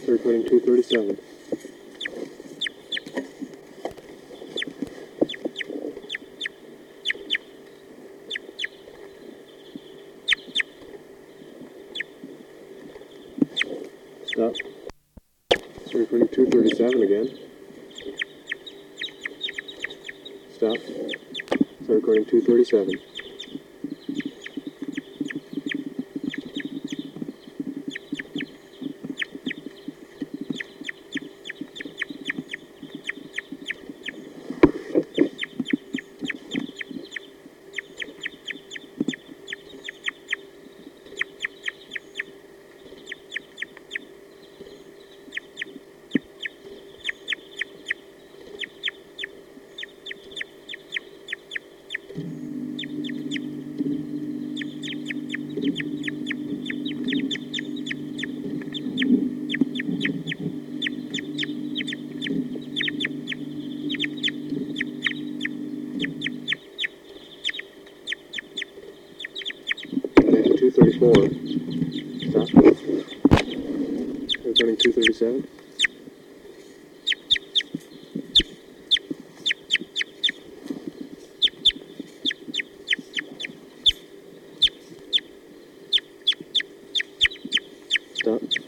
Recording 237. Stop. Recording 237 again. Stop. Recording 237. Recording 234. Stop. Recording 237. Stop.